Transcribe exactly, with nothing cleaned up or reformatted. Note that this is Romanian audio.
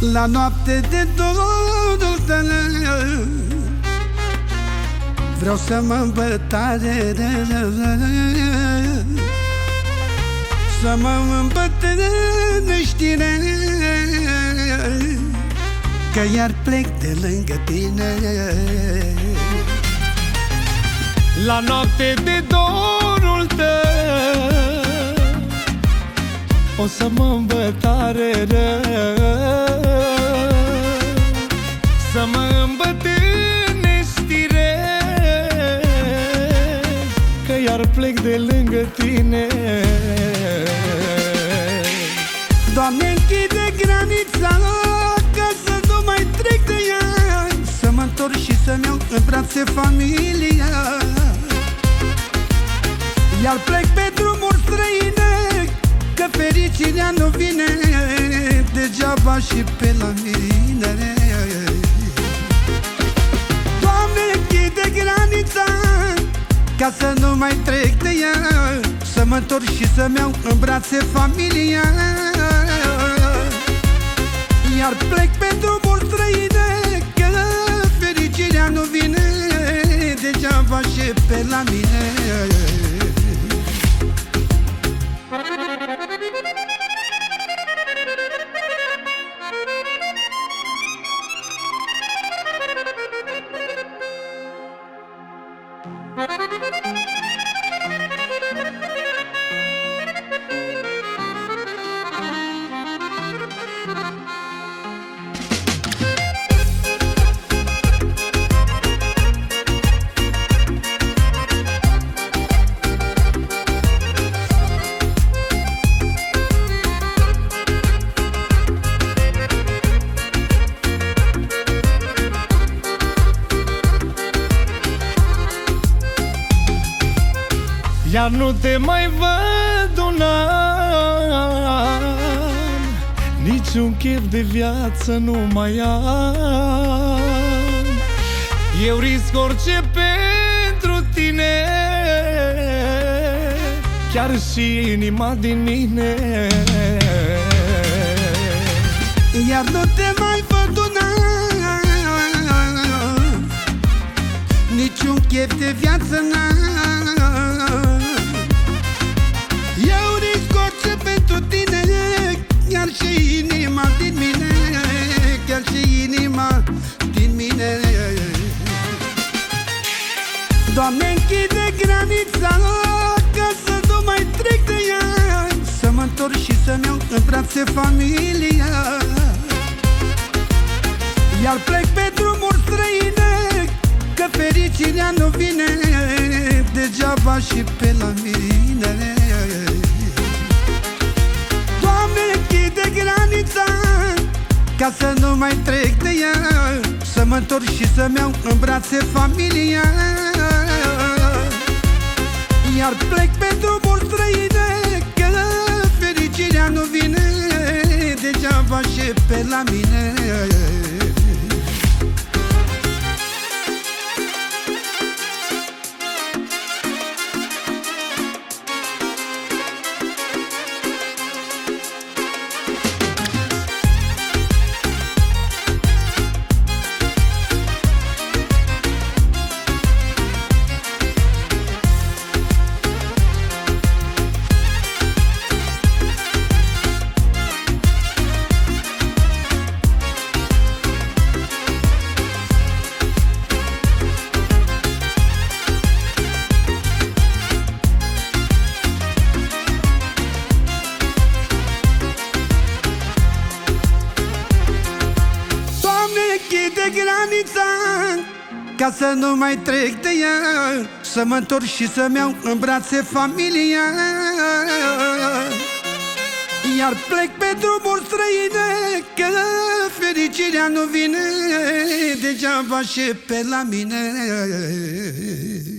La noapte de dorul tău vreau să mă îmbătare, să mă îmbătrâneștire, că iar plec de lângă tine. La noapte de dorul tău o să mă îmbătare, să mă îmbătrâneștire, că iar plec de lângă tine. Doamne, închide granița, ca să nu mai trec de ea, să mă întorc și să-mi iau în brațe familia. Iar plec pe drumuri străine, că fericirea nu vine degeaba și pe la mine. Doamne, închide granița, ca să nu mai trec de ea, să mă întorc și să-mi iau în brațe familia. Iar plec pe drumuri străine, că fericirea nu vine degeaba și pe la mine. Iar nu te mai văd un an, niciun chef de viață nu mai am. Eu risc orice pentru tine, chiar și inima din mine. Iar nu te mai văd un an, niciun chef de viață n-am. Eu risc orice pentru tine, chiar și inima din mine, chiar și inima din mine. Doamne, închide granița, ca să nu mai trec de ea, să mă întorc și să-mi iau în brațe familia. Iar plec pe drumuri străine, că fericirea nu vine degeaba și pe la mine. Doamne, închide granița, ca să nu mai trec de ea, să mă întorc și să-mi iau în brațe familia. Iar plec pe drumuri străine, că fericirea nu vine degeaba și pe la mine. Închide granița, ca să nu mai trec de ea, să mă întorc și să-mi iau în brațe familia. Iar plec pe drumuri străine, că fericirea nu vine degeaba și pe la mine.